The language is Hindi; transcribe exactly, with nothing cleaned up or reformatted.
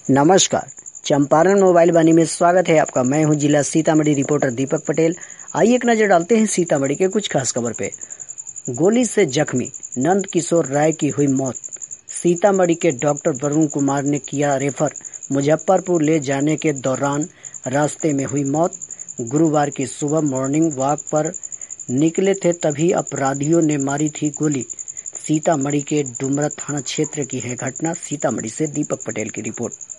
नमस्कार, चंपारण मोबाइल वाणी में स्वागत है आपका। मैं हूं जिला सीतामढ़ी रिपोर्टर दीपक पटेल। आइए एक नजर डालते हैं सीतामढ़ी के कुछ खास खबर पे। गोली से जख्मी नंद किशोर राय की हुई मौत। सीतामढ़ी के डॉक्टर वरुण कुमार ने किया रेफर। मुजफ्फरपुर ले जाने के दौरान रास्ते में हुई मौत। गुरुवार की सुबह मॉर्निंग वॉक पर निकले थे तभी अपराधियों ने मारी थी गोली। सीतामढ़ी के डुमरा थाना क्षेत्र की है घटना। सीतामढ़ी से दीपक पटेल की रिपोर्ट।